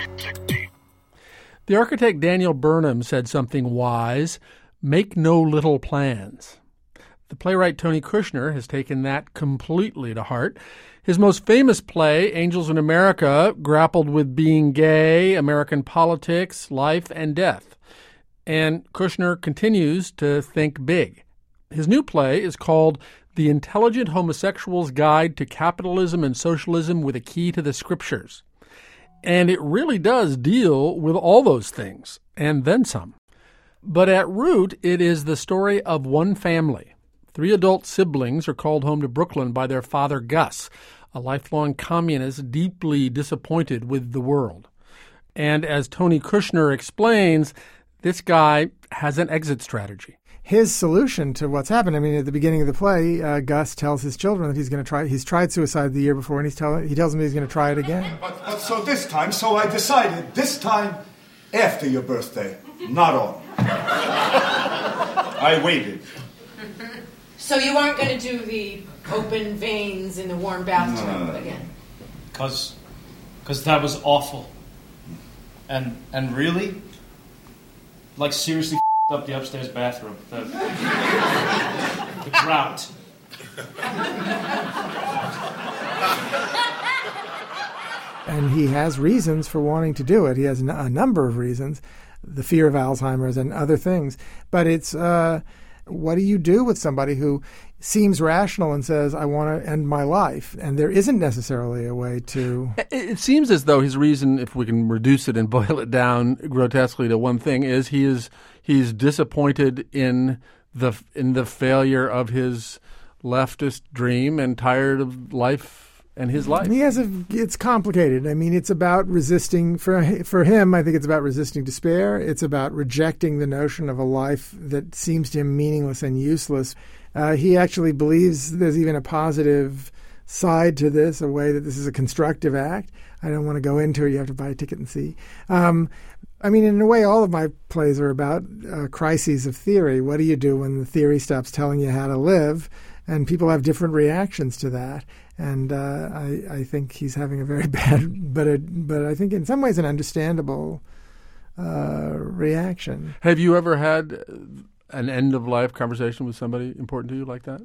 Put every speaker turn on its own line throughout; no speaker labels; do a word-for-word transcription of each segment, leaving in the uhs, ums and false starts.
The architect Daniel Burnham said something wise: make no little plans. The playwright Tony Kushner has taken that completely to heart. His most famous play, Angels in America, grappled with being gay, American politics, life, and death. And Kushner continues to think big. His new play is called The Intelligent Homosexual's Guide to Capitalism and Socialism with a Key to the Scriptures. And it really does deal with all those things, and then some. But at root, it is the story of one family. Three adult siblings are called home to Brooklyn by their father, Gus, a lifelong communist deeply disappointed with the world. And as Tony Kushner explains, this guy has an exit strategy.
His solution to what's happened, I mean, at the beginning of the play, uh, Gus tells his children that he's going to try, he's tried suicide the year before, and he's tell, he tells them he's going to try it again.
But, but so this time, so I decided, this time after your birthday, not on. I waited.
So you aren't going to do the open veins in the warm bathtub no. again?
Because because that was awful. And and really, like seriously up the upstairs bathroom. The, the drought.
And he has reasons for wanting to do it. He has a number of reasons, the fear of Alzheimer's and other things. But it's... Uh, what do you do with somebody who seems rational and says, I want to end my life? And there isn't necessarily a way to...
It seems as though his reason, if we can reduce it and boil it down grotesquely to one thing, is he is he's disappointed in the in the failure of his leftist dream and tired of life and his life.
He has a, it's complicated. I mean, it's about resisting, for for him, I think it's about resisting despair. It's about rejecting the notion of a life that seems to him meaningless and useless. Uh, he actually believes there's even a positive side to this, a way that this is a constructive act. I don't want to go into it. You have to buy a ticket and see. Um, I mean, in a way, all of my plays are about uh, crises of theory. What do you do when the theory stops telling you how to live? And people have different reactions to that. And uh, I, I think he's having a very bad, but a, but I think in some ways an understandable uh, reaction.
Have you ever had an end-of-life conversation with somebody important to you like that?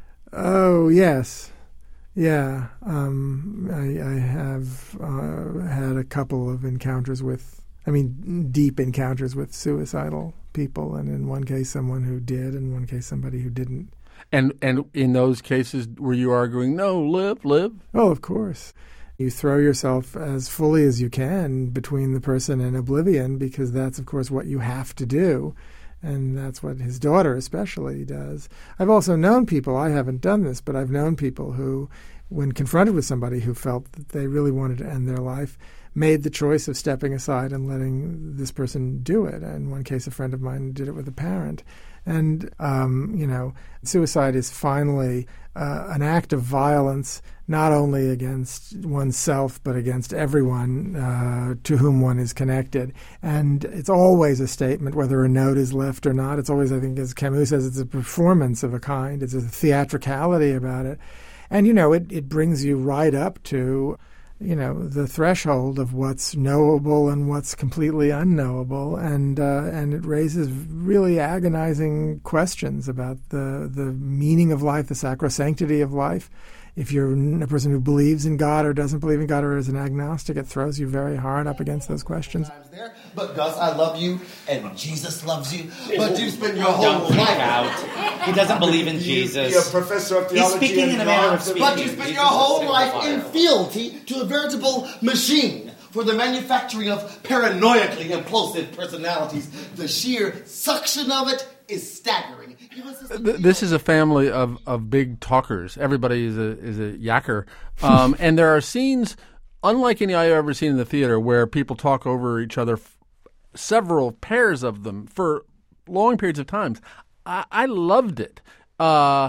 Oh, yes. Yeah. Um, I, I have uh, had a couple of encounters with, I mean, deep encounters with suicidal people, and in one case someone who did, in one case somebody who didn't.
And and in those cases, were you arguing, no, live, live?
Oh, of course. You throw yourself as fully as you can between the person and oblivion, because that's, of course, what you have to do. And that's what his daughter especially does. I've also known people, I haven't done this, but I've known people who, when confronted with somebody who felt that they really wanted to end their life, made the choice of stepping aside and letting this person do it. In one case, a friend of mine did it with a parent. And, um, you know, suicide is finally uh, an act of violence, not only against oneself, but against everyone uh, to whom one is connected. And it's always a statement, whether a note is left or not. It's always, I think, as Camus says, it's a performance of a kind. It's a theatricality about it. And, you know, it, it brings you right up to, you know, the threshold of what's knowable and what's completely unknowable, and uh, and it raises really agonizing questions about the the meaning of life, the sacrosanctity of life. If you're a person who believes in God or doesn't believe in God or is an agnostic, it throws you very hard up against those questions.
But Gus, I love you, and Jesus loves you. But you spend your whole life
out. He doesn't believe in Jesus.
You're a professor of theology.
He's speaking in a manner of speaking.
But you spend your whole life in fealty to a veritable machine for the manufacturing of paranoiacally implosive personalities. The sheer suction of it is staggering.
This is a family of, of big talkers. Everybody is a is a yacker. Um, and there are scenes, unlike any I've ever seen in the theater, where people talk over each other, f- several pairs of them, for long periods of times. I, I loved it. Uh,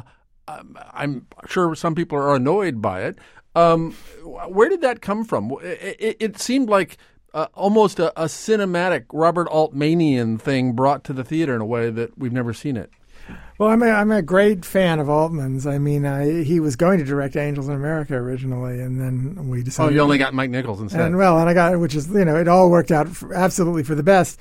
I'm sure some people are annoyed by it. Um, where did that come from? It, it, it seemed like uh, almost a, a cinematic Robert Altmanian thing brought to the theater in a way that we've never seen it.
Well, I'm a, I'm a great fan of Altman's. I mean, I, he was going to direct Angels in America originally, and then we
Oh,
decided.
you only got Mike Nichols instead.
And well, and I got, which is, you know, it all worked out for, absolutely for the best.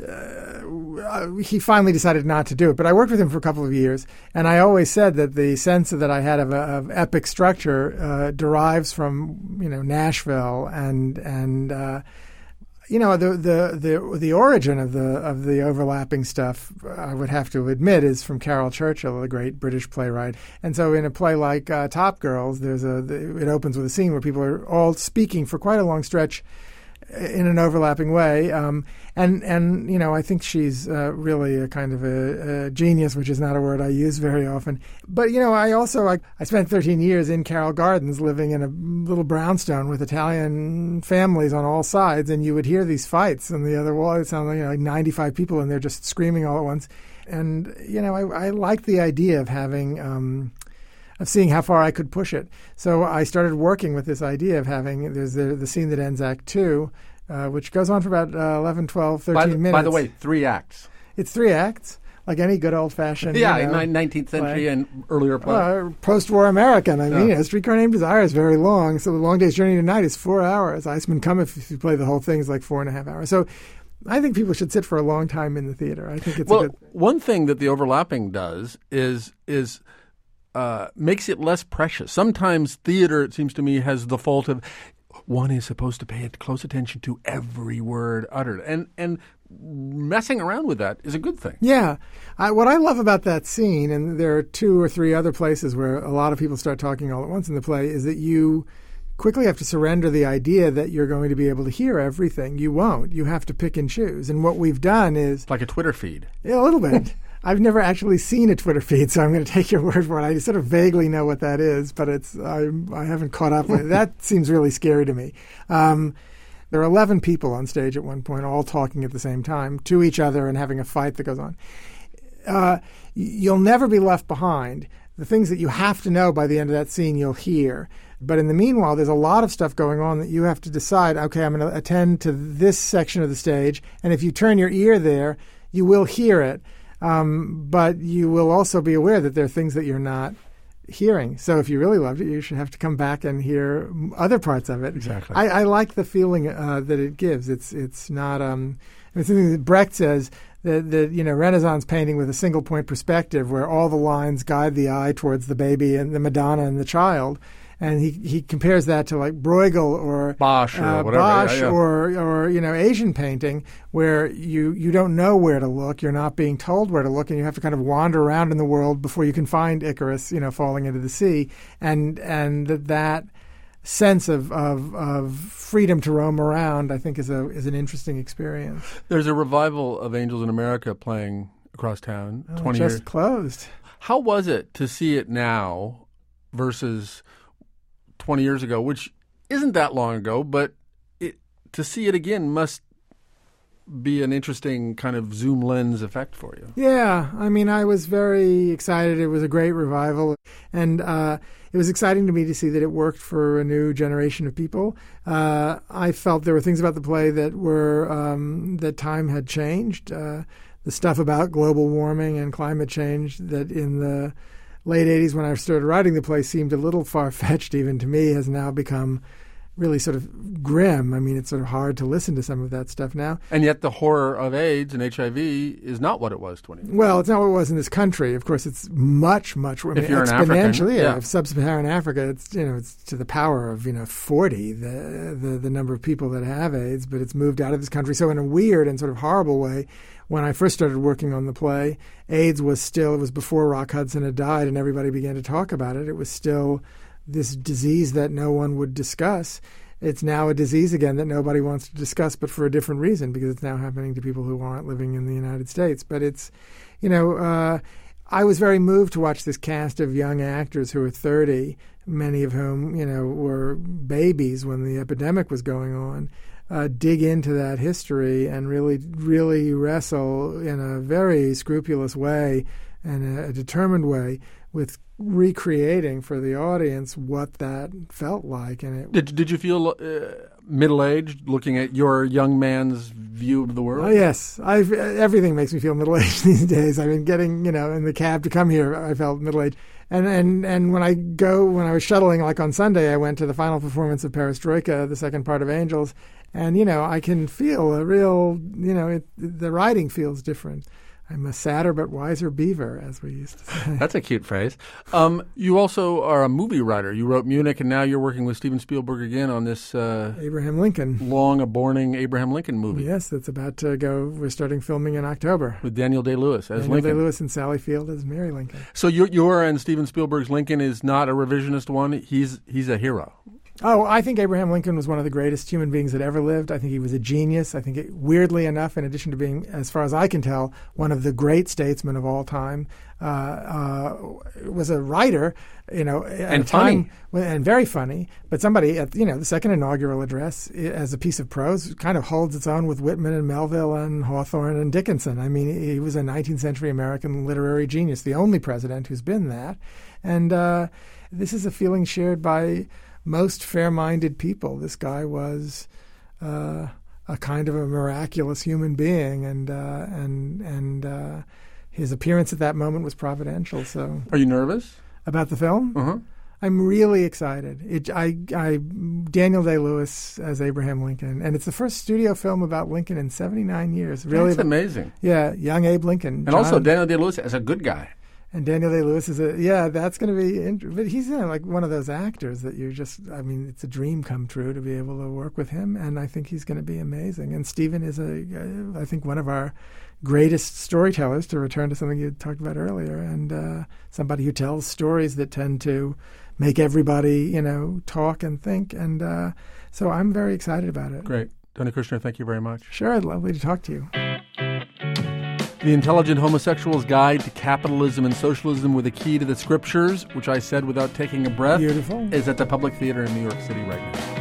Uh, he finally decided not to do it, but I worked with him for a couple of years, and I always said that the sense that I had of, a, of epic structure uh, derives from, you know, Nashville and and. Uh, You know, the, the the the origin of the of the overlapping stuff, I would have to admit, is from Carol Churchill, the great British playwright. And so in a play like uh, Top Girls, there's a it opens with a scene where people are all speaking for quite a long stretch in an overlapping way. Um, and, and, you know, I think she's uh, really a kind of a, a genius, which is not a word I use very often. But, you know, I also, I, I spent thirteen years in Carroll Gardens living in a little brownstone with Italian families on all sides, and you would hear these fights on the other wall. It sounded like, you know, like ninety-five people, and they're just screaming all at once. And, you know, I, I like the idea of having... Um, of seeing how far I could push it. So I started working with this idea of having, there's the, the scene that ends Act Two, uh, which goes on for about uh, eleven, twelve, thirteen
by the,
minutes.
By the way, three acts.
It's three acts, like any good old-fashioned,
yeah,
you know,
nineteenth century
play.
And earlier play.
Uh, post-war American. I mean,
Yeah.
you know, Streetcar Named Desire is very long, so The Long Day's Journey to Night is four hours. Iceman Cometh, if you play the whole thing, is like four and a half hours. So I think people should sit for a long time in the theater. I think it's
well,
a good thing.
One thing that the overlapping does is is uh, makes it less precious. Sometimes theater, it seems to me, has the fault of one is supposed to pay close attention to every word uttered, and and messing around with that is a good thing.
Yeah. I, what I love about that scene, and there are two or three other places where a lot of people start talking all at once in the play, is that you quickly have to surrender the idea that you're going to be able to hear everything. You won't. You have to pick and choose. And what we've done is...
It's like a Twitter feed.
Yeah, a little bit. I've never actually seen a Twitter feed, so I'm going to take your word for it. I sort of vaguely know what that is, but it's I, I haven't caught up with it. That seems really scary to me. Um, there are eleven people on stage at one point, all talking at the same time to each other and having a fight that goes on. Uh, you'll never be left behind. The things that you have to know by the end of that scene, you'll hear. But in the meanwhile, there's a lot of stuff going on that you have to decide, okay, I'm going to attend to this section of the stage, and if you turn your ear there, you will hear it. Um, but you will also be aware that there are things that you're not hearing. So if you really loved it, you should have to come back and hear other parts of it.
Exactly.
I, I like the feeling uh, that it gives. It's it's not um, it's something that Brecht says that, that you know Renaissance painting with a single point perspective, where all the lines guide the eye towards the baby and the Madonna and the child. And he, he compares that to like Bruegel or
Bosch or
uh,
whatever,
Bosch
yeah, yeah.
or or you know Asian painting, where you, you don't know where to look, you're not being told where to look, and you have to kind of wander around in the world before you can find Icarus, you know, falling into the sea, and and that sense of, of of freedom to roam around, I think, is a is an interesting experience.
There's a revival of Angels in America playing across town.
Oh,
Twenty
just
years.
closed.
How was it to see it now versus twenty years ago, which isn't that long ago, but it, to see it again must be an interesting kind of zoom lens effect for you.
Yeah, I mean, I was very excited. It was a great revival, and uh, it was exciting to me to see that it worked for a new generation of people. Uh, I felt there were things about the play that were um, that time had changed. Uh, the stuff about global warming and climate change that in the late eighties, when I started writing the play, seemed a little far-fetched even to me, has now become really sort of grim. I mean, it's sort of hard to listen to some of that stuff now.
And yet the horror of AIDS and H I V is not what it was twenty years ago.
Well, it's not what it was in this country. Of course, it's much, much I
If
mean,
you're an
exponentially.
African,
yeah.
yeah.
If sub-Saharan Africa, it's you know it's to the power of you know forty the, the the number of people that have AIDS, but it's moved out of this country. So in a weird and sort of horrible way, when I first started working on the play, AIDS was still, it was before Rock Hudson had died and everybody began to talk about it. It was still this disease that no one would discuss. It's now a disease again that nobody wants to discuss, but for a different reason, because it's now happening to people who aren't living in the United States. But it's, you know, uh, I was very moved to watch this cast of young actors who are thirty, many of whom, you know, were babies when the epidemic was going on. Uh, dig into that history and really, really wrestle in a very scrupulous way and a, a determined way with recreating for the audience what that felt like. And it
Did did you feel uh, middle-aged, looking at your young man's view of the world?
Oh, yes. I've, everything makes me feel middle-aged these days. I've been getting, you know, in the cab to come here, I felt middle-aged. And, and and when I go, when I was shuttling, like on Sunday, I went to the final performance of Perestroika, the second part of Angels. And, you know, I can feel a real, you know, it, the writing feels different. I'm a sadder but wiser beaver, as we used to say.
That's a cute phrase. Um, you also are a movie writer. You wrote Munich, and now you're working with Steven Spielberg again on this uh,
Abraham Lincoln.
long, aborting Abraham Lincoln movie.
Yes, that's about to go. We're starting filming in October.
With Daniel Day-Lewis as
Daniel
Lincoln.
Day-Lewis and Sally Field as Mary Lincoln.
So your, your and Steven Spielberg's Lincoln is not a revisionist one. He's he's a hero.
Oh, I think Abraham Lincoln was one of the greatest human beings that ever lived. I think he was a genius. I think, it, weirdly enough, in addition to being, as far as I can tell, one of the great statesmen of all time, uh, uh, was a writer, you know, at
and
a time,
funny.
and very funny. But somebody at, you know, the second inaugural address, as a piece of prose, kind of holds its own with Whitman and Melville and Hawthorne and Dickinson. I mean, he was a nineteenth century American literary genius, the only president who's been that. And uh, this is a feeling shared by most fair-minded people. This guy was uh, a kind of a miraculous human being, and uh, and and uh, his appearance at that moment was providential. So,
are you nervous
about the film?
Uh-huh.
I'm really excited. It, I, I, Daniel Day-Lewis as Abraham Lincoln, and it's the first studio film about Lincoln in seventy-nine years. Really,
that's amazing.
Yeah, young Abe Lincoln,
and
John,
also Daniel Day-Lewis as a good guy.
And Daniel Day-Lewis is a, yeah, that's going to be, int- but he's, you know, like one of those actors that you're just, I mean, it's a dream come true to be able to work with him, and I think he's going to be amazing. And Steven is, a, uh, I think, one of our greatest storytellers, to return to something you talked about earlier, and uh, somebody who tells stories that tend to make everybody, you know, talk and think, and uh, so I'm very excited about it.
Great. Tony Kushner, thank you very much.
Sure, lovely to talk to you.
The Intelligent Homosexual's Guide to Capitalism and Socialism with a Key to the Scriptures, which I said without taking a breath,
Beautiful.
is at the Public Theater in New York City right now.